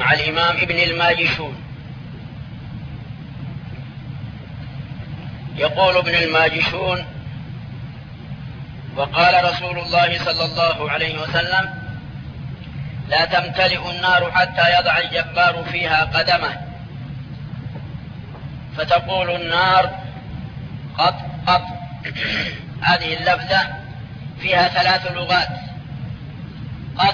مع الإمام ابن الماجشون. يقول ابن الماجشون: وقال رسول الله صلى الله عليه وسلم: لا تمتلئ النار حتى يضع الجبار فيها قدمه، فتقول النار: قط قط. هذه اللفظة فيها 3 لغات: قط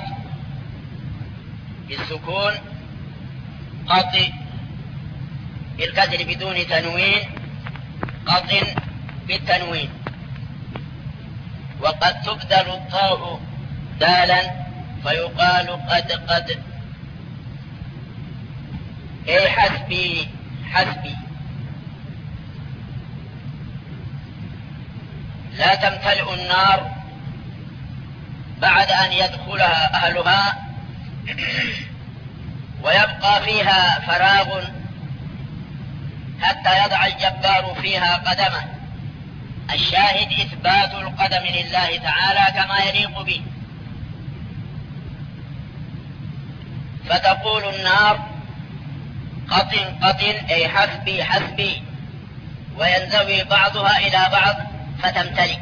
بالسكون، قط بالكسر بدون تنوين، قط بالتنوين. وقد تبدل الطاء دالا فيقال قد قد. اي حسبي حسبي. لا تمتلئ النار بعد أن يدخلها أهلها ويبقى فيها فراغ حتى يضع الجبار فيها قدمه. الشاهد إثبات القدم لله تعالى كما يليق به. فتقول النار: قط قط، أي حسبي حسبي، وينزوي بعضها إلى بعض فتمتلئ.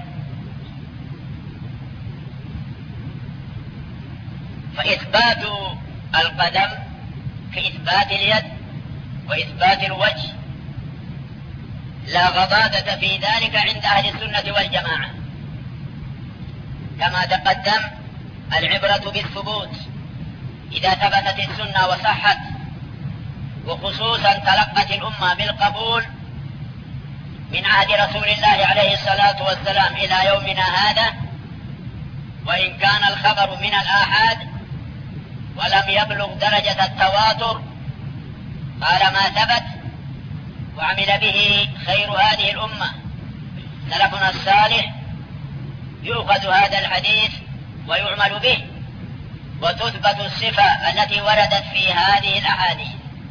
فإثبات القدم كإثبات اليد وإثبات الوجه، لا غضاضة في ذلك عند أهل السنة والجماعة. كما تقدم، العبرة بالثبوت. إذا ثبتت السنة وصحت، وخصوصا تلقت الأمة بالقبول من عهد رسول الله عليه الصلاة والسلام إلى يومنا هذا، وإن كان الخبر من الآحاد ولم يبلغ درجة التواتر، طالما ثبت وعمل به خير هذه الأمة سلفنا الصالح، يؤخذ هذا الحديث ويعمل به، وتثبت الصفة التي وردت في هذه الأحاديث.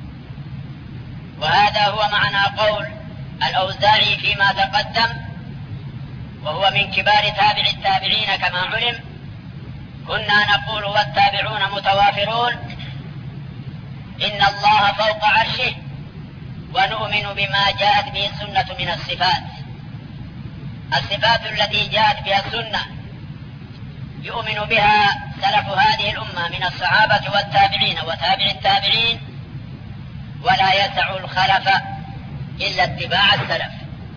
وهذا هو معنى قول الأوزاعي فيما تقدم، وهو من كبار تابع التابعين كما علم: كنا نقول والتابعون متوافرون إن الله فوق عرشه، ونؤمن بما جاءت به السنة من الصفات. الصفات التي جاءت بها السنة يؤمن بها سلف هذه الأمة من الصحابة والتابعين وتابع التابعين، ولا يسع الخلف إلا اتباع السلف.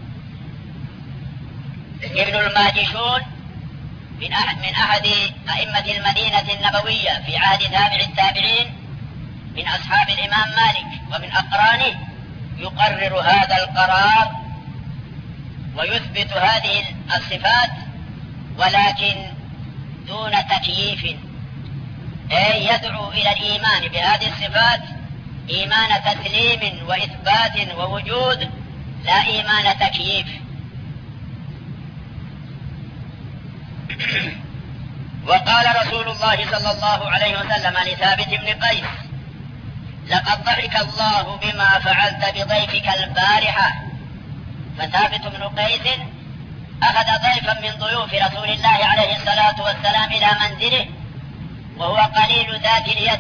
ابن الماجشون من أحد أئمة المدينة النبوية في عهد تابع التابعين، من أصحاب الإمام مالك ومن أقرانه، يقرر هذا القرار ويثبت هذه الصفات، ولكن دون تكييف، أي يدعو إلى الإيمان بهذه الصفات إيمان تسليم وإثبات ووجود، لا إيمان تكييف. وقال رسول الله صلى الله عليه وسلم لثابت بن قيس: لقد ضحك الله بما فعلت بضيفك البارحة. فثابت بن قيس أخذ ضيفا من ضيوف رسول الله عليه الصلاة والسلام إلى منزله، وهو قليل ذات اليد،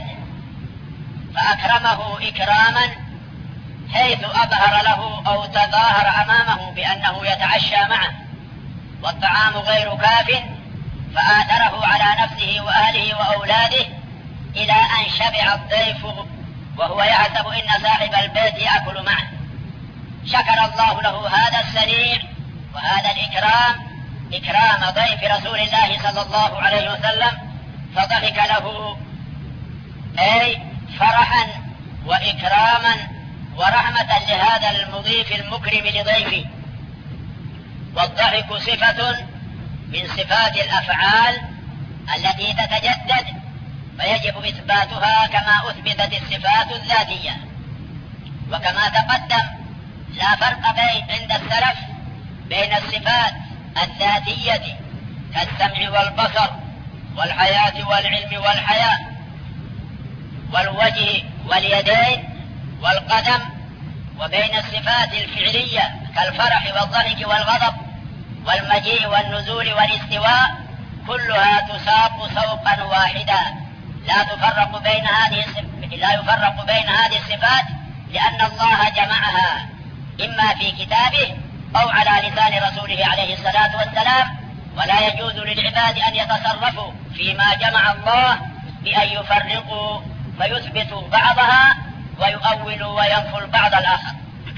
فأكرمه إكراما حيث أظهر له أو تظاهر أمامه بأنه يتعشى معه، والطعام غير كاف، فآثره على نفسه وأهله وأولاده إلى أن شبع الضيف وهو يحسب إن صاحب البيت يأكل معه. شكر الله له هذا السريع وهذا الإكرام، إكرام ضيف رسول الله صلى الله عليه وسلم، فضحك له، أي فرحا وإكراما ورحمة لهذا المضيف المكرم لضيفه. والضحك صفة من صفات الأفعال التي تتجدد، فيجب إثباتها كما أثبتت الصفات الذاتية. وكما تقدم، لا فرق عند السلف بين الصفات الذاتية كالسمع والبصر والحياة والعلم والحياة والوجه واليدين والقدم، وبين الصفات الفعلية كالفرح والضحك والغضب والمجيء والنزول والاستواء، كلها تساق سوقا واحدا، لا لا يفرق بين هذه الصفات، لأن الله جمعها إما في كتابه أو على لسان رسوله عليه الصلاة والسلام، ولا يجوز للعباد أن يتصرفوا فيما جمع الله بأن يفرقوا فيثبتوا بعضها ويؤولوا وينفوا البعض الآخر.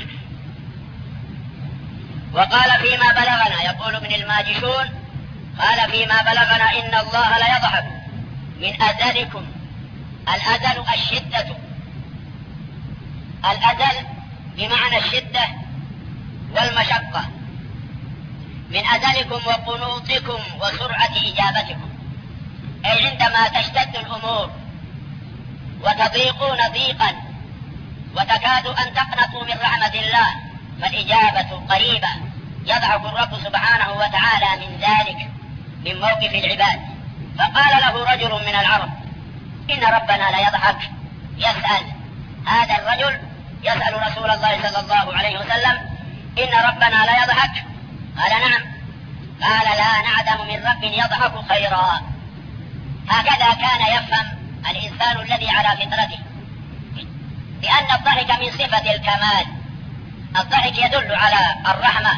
وقال فيما بلغنا، يقول ابن الماجشون قال فيما بلغنا إن الله ليضحك من أزلكم. الأزل الشدة، الأزل بمعنى الشدة والمشقة، من أزلكم وقنوطكم وسرعة إجابتكم، أي عندما تشتد الأمور وتضيقون ضيقا وتكاد أن تقنطوا من رحمة الله فالإجابة قريبة. يضحك الرب سبحانه وتعالى من ذلك، من موقف العباد. فقال له رجل من العرب إن ربنا لا يضحك، يسأل هذا الرجل يسأل رسول الله صلى الله عليه وسلم إن ربنا لا يضحك؟ قال نعم. قال لا نعدم من رب يضحك خيرا. هكذا كان يفهم الإنسان الذي على فطرته، لأن الضحك من صفة الكمال. الضحك يدل على الرحمة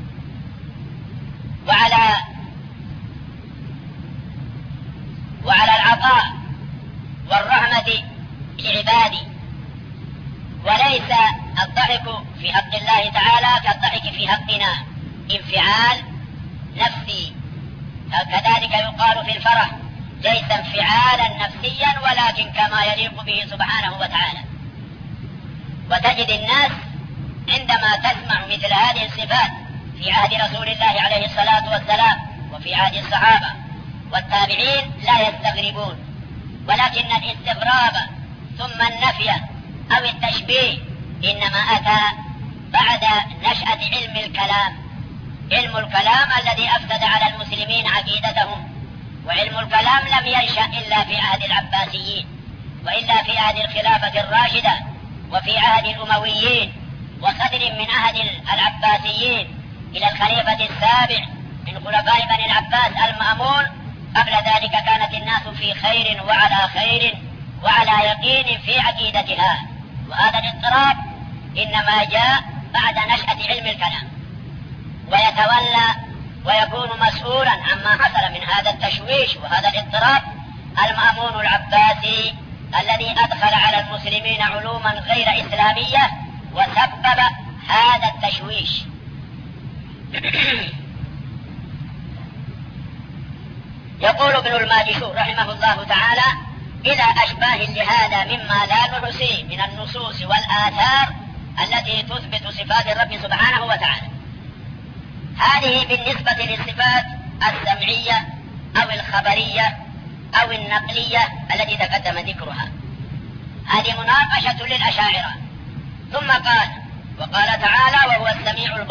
وعلى العطاء والرحمة لعباده، وليس الضحك في حق الله تعالى كالضحك في حقنا، انفعال نفسي. كذلك يقال في الفرح ليس انفعالا نفسيا ولكن كما يليق به سبحانه وتعالى. وتجد الناس عندما تسمع مثل هذه الصفات في عهد رسول الله عليه الصلاة والسلام وفي عهد الصحابة والتابعين لا يستغربون، ولكن الاستغراب ثم النفي أو التشبيه إنما أتى بعد نشأة علم الكلام. علم الكلام الذي أفسد على المسلمين عقيدتهم. وعلم الكلام لم ينشأ إلا في عهد العباسيين، وإلا في عهد الخلافة الراشدة، وفي عهد الأمويين، وصدر من عهد العباسيين إلى الخليفة السابع من خلفاء بني العباس المأمون. قبل ذلك كانت الناس في خير وعلى خير وعلى يقين في عقيدتها. وهذا الاضطراب إنما جاء بعد نشأة علم الكلام، ويتولى ويكون مسؤولا عما حصل من هذا التشويش وهذا الاضطراب المأمون العباسي الذي أدخل على المسلمين علوما غير إسلامية وسبب هذا التشويش. يقول ابن الماجشون رحمه الله تعالى إلى أشباه لهذا مما لا نحصي من النصوص والآثار التي تثبت صفات الرب سبحانه وتعالى. هذه بالنسبة للصفات السمعية أو الخبرية أو النقلية التي تقدم ذكرها. هذه مناقشة للأشاعرة. ثم قال وقال تعالى وهو السميع البصير.